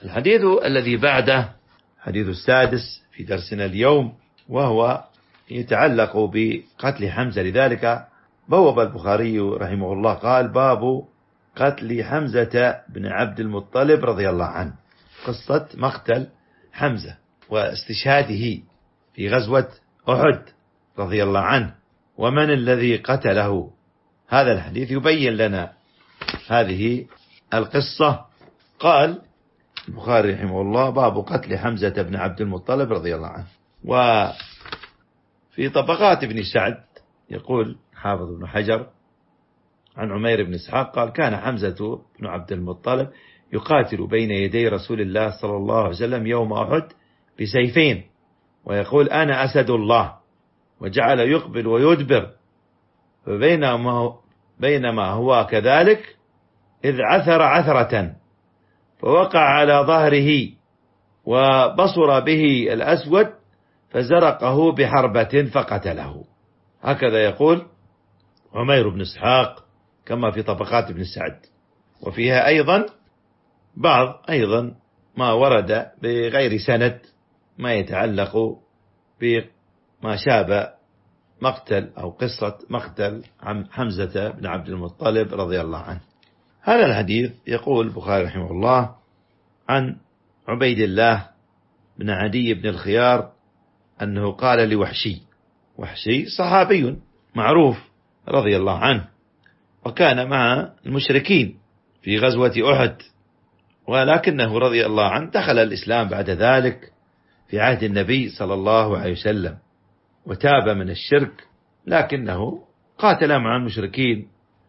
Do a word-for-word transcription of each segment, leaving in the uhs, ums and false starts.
الحديث الذي بعده حديث السادس في درسنا اليوم، وهو يتعلق بقتل حمزة. لذلك بوب البخاري رحمه الله قال: باب قتل حمزة بن عبد المطلب رضي الله عنه، قصة مقتل حمزة واستشهاده في غزوة أحد رضي الله عنه، ومن الذي قتله. هذا الحديث يبين لنا هذه القصة. قال البخاري رحمه الله: باب قتل حمزة بن عبد المطلب رضي الله عنه. وفي طبقات ابن سعد يقول حافظ ابن حجر عن عمير بن إسحاق قال: كان حمزة بن عبد المطلب يقاتل بين يدي رسول الله صلى الله عليه وسلم يوم أحد بسيفين، ويقول: أنا أسد الله، وجعل يقبل ويدبر، فبينما بينما هو كذلك إذ عثر عثرة فوقع على ظهره وبصر به الأسود فزرقه بحربة فقتله. هكذا يقول عمير بن إسحاق كما في طبقات ابن سعد. وفيها أيضا بعض أيضا ما ورد بغير سند ما يتعلق بما شابه مقتل أو قصة مقتل حمزة بن عبد المطلب رضي الله عنه. هذا الحديث يقول البخاري رحمه الله عن عبيد الله بن عدي بن الخيار أنه قال لوحشي، وحشي صحابي معروف رضي الله عنه، وكان مع المشركين في غزوة أحد، ولكنه رضي الله عنه دخل الإسلام بعد ذلك في عهد النبي صلى الله عليه وسلم وتاب من الشرك، لكنه قاتل مع المشركين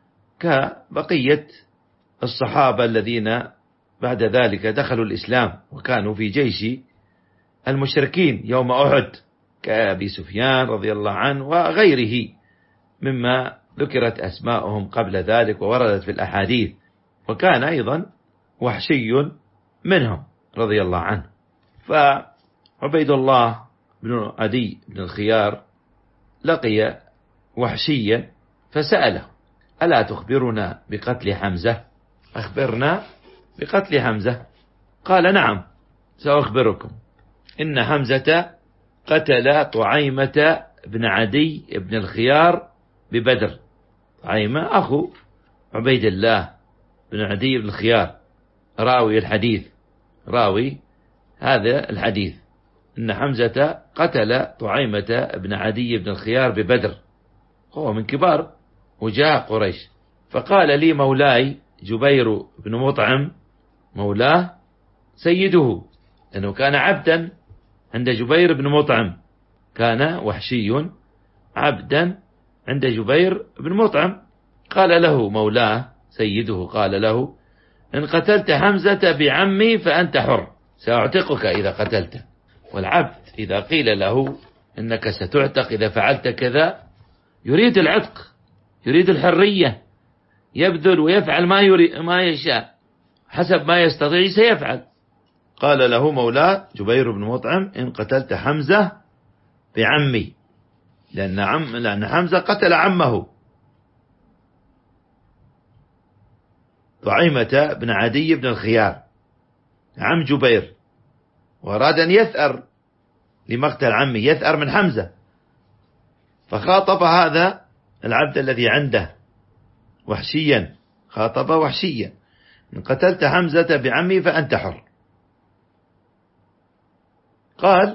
كبقية الصحابة الذين بعد ذلك دخلوا الإسلام وكانوا في جيش المشركين يوم أحد، كأبي سفيان رضي الله عنه وغيره مما ذكرت أسماءهم قبل ذلك ووردت في الأحاديث. وكان أيضا وحشي منهم رضي الله عنه. فعبيد الله بن عدي بن الخيار لقي وحشيا فسأله: ألا تخبرنا بقتل حمزة؟ أخبرنا بقتل حمزة. قال: نعم سأخبركم. إن حمزة قتل طعيمة بن عدي بن الخيار ببدر. طعيمة أخو عبيد الله بن عدي بن الخيار، راوي الحديث، راوي هذا الحديث، إن حمزة قتل طعيمة بن عدي بن الخيار ببدر، هو من كبار وجاه قريش. فقال لي مولاي جبير بن مطعم، مولاه سيده، لأنه كان عبدا عند جبير بن مطعم، كان وحشي عبدا عند جبير بن مطعم. قال له مولاه سيده، قال له: إن قتلت حمزة بعمي فأنت حر، سأعتقك إذا قتلته. والعبد إذا قيل له إنك ستعتق إذا فعلت كذا يريد العتق، يريد الحرية، يبذل ويفعل ما يريد ما يشاء حسب ما يستطيع سيفعل. قال له مولاه جبير بن مطعم: إن قتلت حمزة بعمي، لأن, عم لأن حمزة قتل عمه طعيمة بن عدي بن الخيار عم جبير، وأراد أن يثأر لمقتل عمه، يثأر من حمزة، فخاطب هذا العبد الذي عنده وحشيا، خاطب وحشيا: إن قتلت حمزة بعمي فأنت حر. قال: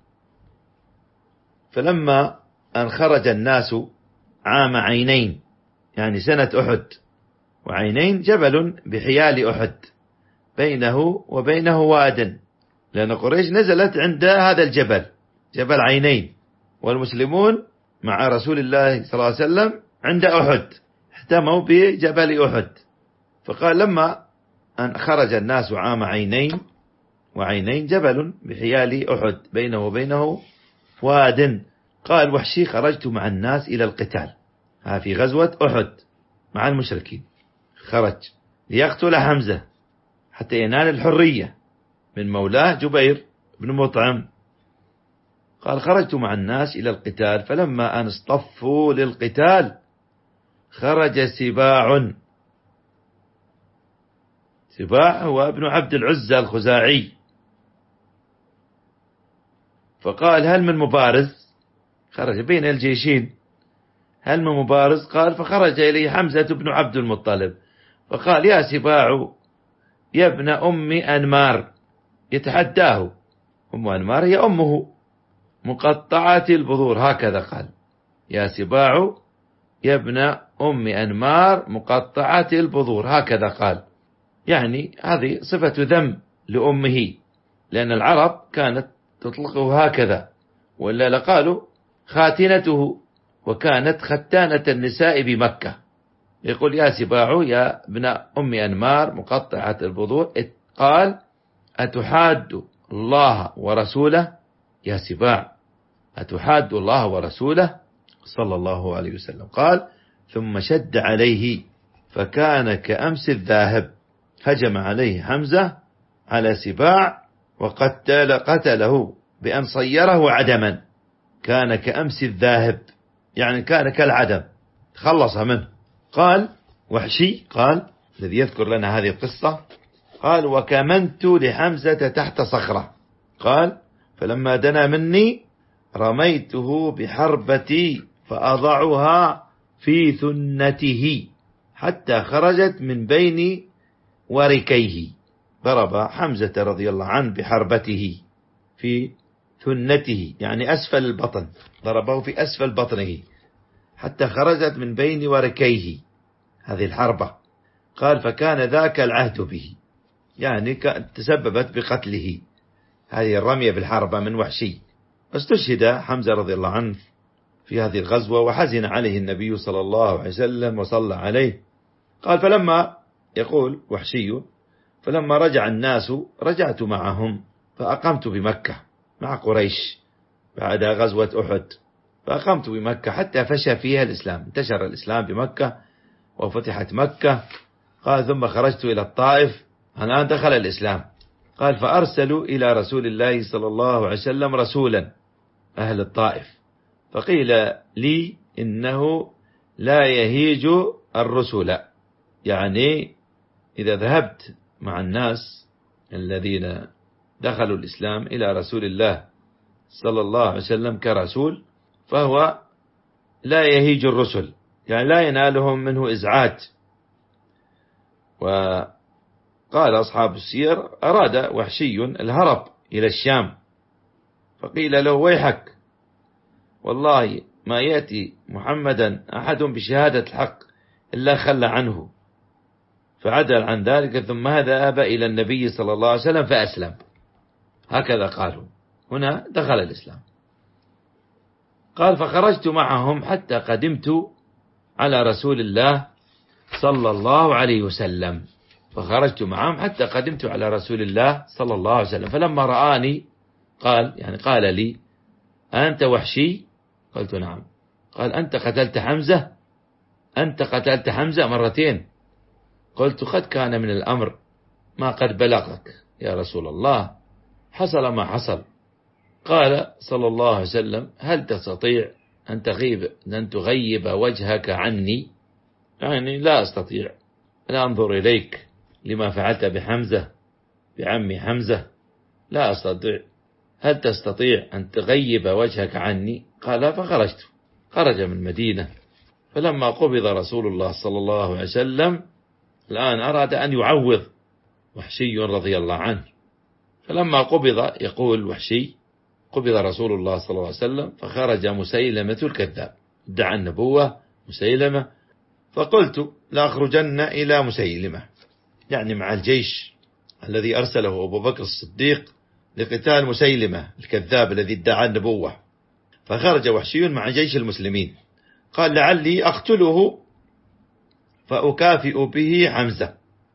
فلما أن خرج الناس عام عينين، يعني سنة أحد، وعينين جبل بحيال أحد بينه وبينه واد، لأن قريش نزلت عند هذا الجبل، جبل عينين، والمسلمون مع رسول الله صلى الله عليه وسلم عند أحد، احتموا بجبل أحد. فقال: لما أن خرج الناس عام عينين، وعينين جبل بحيال أحد بينه وبينه واد. قال وحشي: خرجت مع الناس إلى القتال، ها في غزوة أحد مع المشركين، خرج ليقتل حمزة حتى ينال الحرية من مولاه جبير بن مطعم. قال: خرجت مع الناس إلى القتال، فلما أن اصطفوا للقتال خرج سباع، سباع هو ابن عبد العزى الخزاعي. فقال هل من مبارز؟ خرج بين الجيشين، هل من مبارز؟ قال فخرج إليه حمزة بن عبد المطلب فقال يا سباع يا ابن أم أنمار، يتحداه. أم أنمار هي أمه، مقطعة البذور، هكذا قال يا سباع يا ابن أم أنمار مقطعة البذور، هكذا قال. يعني هذه صفة ذم لأمه، لأن العرب كانت تطلقه هكذا، ولا لقالوا خاتنته، وكانت ختانة النساء بمكة. يقول يا سباع يا ابن أم أنمار مقطعة البذور، قال أتحاد الله ورسوله يا سباع، أتحاد الله ورسوله صلى الله عليه وسلم. قال ثم شد عليه فكان كأمس الذاهب، هجم عليه حمزة على سباع وقتل قتله بأن صيره عدما، كان كأمس الذاهب يعني كان كالعدم، تخلص منه. قال وحشي قال الذي يذكر لنا هذه القصة، قال وكمنت لحمزة تحت صخرة، قال فلما دنا مني رميته بحربتي فأضعها في ثنته حتى خرجت من بين وركيه. ضرب حمزة رضي الله عنه بحربته في ثنته يعني أسفل البطن، ضربه في أسفل بطنه حتى خرجت من بين وركيه هذه الحربة. قال فكان ذاك العهد به، يعني تسببت بقتله هذه الرمية بالحربة من وحشي. استشهد حمزة رضي الله عنه في هذه الغزوة، وحزن عليه النبي صلى الله عليه وسلم وصلى عليه. قال فلما يقول وحشي فلما رجع الناس رجعت معهم فأقمت بمكة مع قريش بعد غزوة أحد، فأقمت بمكة حتى فشى فيها الإسلام، انتشر الإسلام بمكة وفتحت مكة. قال ثم خرجت إلى الطائف، الآن دخل الإسلام. قال فأرسلوا إلى رسول الله صلى الله عليه وسلم رسولا أهل الطائف، فقيل لي إنه لا يهيج الرسل، يعني إذا ذهبت مع الناس الذين دخلوا الإسلام إلى رسول الله صلى الله عليه وسلم كرسول فهو لا يهيج الرسل، يعني لا ينالهم منه إزعاج. وقال أصحاب السير أراد وحشي الهرب إلى الشام، فقيل له ويحك والله ما يأتي محمدا أحد بشهادة الحق إلا خلى عنه، فعدل عن ذلك ثم ذهب إلى النبي صلى الله عليه وسلم فأسلم، هكذا قالوا. هنا دخل الإسلام. قال فخرجت معهم حتى قدمت على رسول الله صلى الله عليه وسلم، فخرجت معهم حتى قدمت على رسول الله صلى الله عليه وسلم، فلما رآني قال يعني قال لي أنت وحشي؟ قلت نعم. قال أنت قتلت حمزة؟ أنت قتلت حمزة مرتين؟ قلت قد كان من الأمر ما قد بلغك يا رسول الله، حصل ما حصل. قال صلى الله عليه وسلم هل تستطيع أن تغيب أن تغيب وجهك عني؟ يعني لا أستطيع أن أنظر إليك لما فعلت بحمزة بعمي حمزة، لا أستطيع. هل تستطيع أن تغيب وجهك عني؟ قال فخرجت. خرج من المدينة، فلما قبض رسول الله صلى الله عليه وسلم الآن أراد أن يعوض وحشي رضي الله عنه. فلما قبض يقول وحشي قبض رسول الله صلى الله عليه وسلم فخرج مسيلمة الكذاب ادعى النبوة مسيلمة، فقلت لأخرجن إلى مسيلمة، يعني مع الجيش الذي أرسله أبو بكر الصديق لقتال مسيلمة الكذاب الذي ادعى النبوة. فخرج وحشي مع جيش المسلمين، قال لعلي أقتله فأكافئ به حمزة.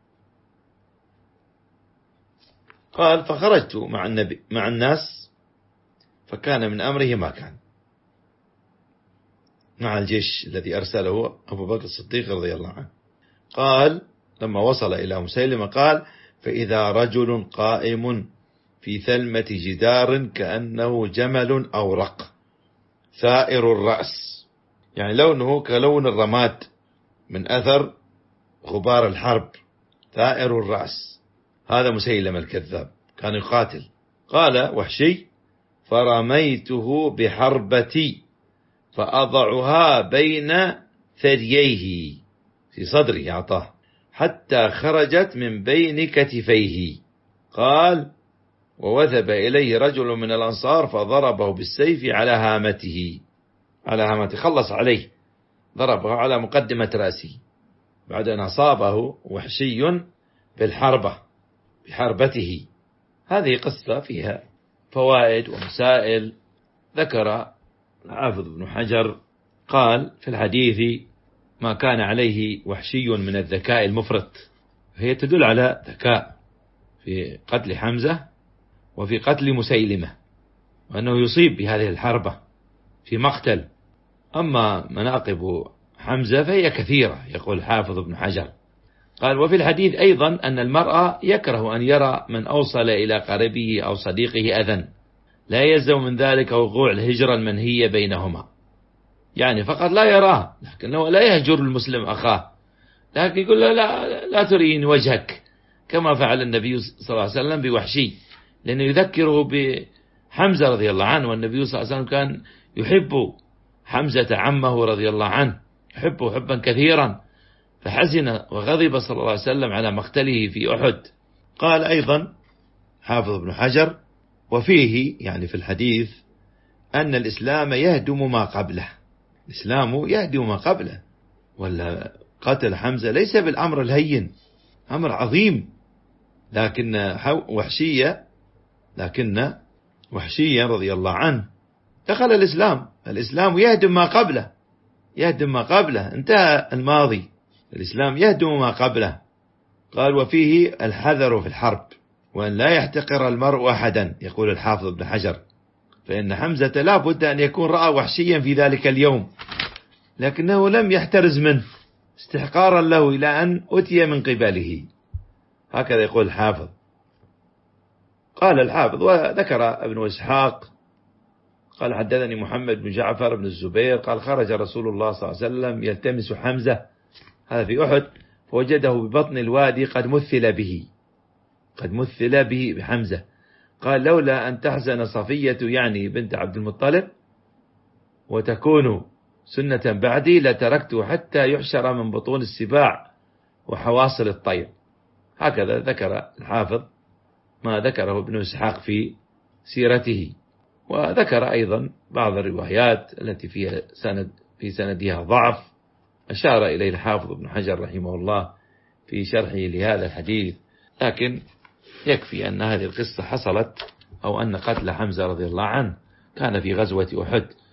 قال فخرجت مع النبي مع الناس، فكان من أمره ما كان مع الجيش الذي أرسله أبو بكر الصديق رضي الله عنه. قال لما وصل إلى مسيلمة قال فإذا رجل قائم في ثلمة جدار كأنه جمل أورق ثائر الرأس، يعني لونه كلون الرماد من أثر غبار الحرب، ثائر الرأس هذا مسيلم الكذاب كان يقاتل. قال وحشي فرميته بحربتي فأضعها بين ثدييه في صدره أعطاه حتى خرجت من بين كتفيه. قال ووثب إليه رجل من الأنصار فضربه بالسيف على هامته على هامته خلص عليه، ضربه على مقدمة رأسه بعد أن أصابه وحشي بالحربة بحربته. هذه قصة فيها فوائد ومسائل. ذكر الحافظ ابن حجر قال في الحديث ما كان عليه وحشي من الذكاء المفرط، هي تدل على ذكاء في قتل حمزة وفي قتل مسيلمة، وأنه يصيب بهذه الحربة في مقتل. أما مناقب حمزة فهي كثيرة. يقول الحافظ ابن حجر قال وفي الحديث أيضا أن المرأة يكره أن يرى من أوصل إلى قريبه أو صديقه أذى، لا يلزم من ذلك وقوع الهجرة المنهية بينهما، يعني فقط لا يراه لكنه لا يهجر المسلم أخاه، لكن يقول له لا, لا ترين وجهك كما فعل النبي صلى الله عليه وسلم بوحشي، لأنه يذكره بحمزة رضي الله عنه، والنبي صلى الله عليه وسلم كان يحب حمزة عمه رضي الله عنه، يحبه حبا كثيرا، فحزن وغضب صلى الله عليه وسلم على مقتله في أحد. قال أيضا حافظ ابن حجر وفيه يعني في الحديث أن الإسلام يهدم ما قبله، الإسلام يهدم ما قبله، ولا قتل حمزة ليس بالأمر الهين، أمر عظيم، لكن وحشية لكن وحشية رضي الله عنه دخل الإسلام، الإسلام يهدم ما قبله، يهدم ما قبله، انتهى الماضي، الإسلام يهدم ما قبله. قال وفيه الحذر في الحرب وأن لا يحتقر المرء أحدا، يقول الحافظ ابن حجر، فإن حمزة لا بد أن يكون رأى وحشيا في ذلك اليوم لكنه لم يحترز منه استحقارا له إلى أن أتي من قبله، هكذا يقول الحافظ. قال الحافظ وذكر ابن إسحاق قال حدثني محمد بن جعفر بن الزبير قال خرج رسول الله صلى الله عليه وسلم يلتمس حمزة، هذا في أحد، فوجده ببطن الوادي قد مثل به قد مثل به بحمزة. قال لولا أن تحزن صفية يعني بنت عبد المطلب وتكون سنة بعدي لتركته حتى يحشر من بطون السباع وحواصل الطير. هكذا ذكر الحافظ ما ذكره ابن إسحاق في سيرته، وذكر أيضا بعض الروايات التي فيها سند في سندها ضعف أشار إليه الحافظ ابن حجر رحمه الله في شرحه لهذا الحديث، لكن يكفي أن هذه القصة حصلت أو أن قتل حمزة رضي الله عنه كان في غزوة أحد.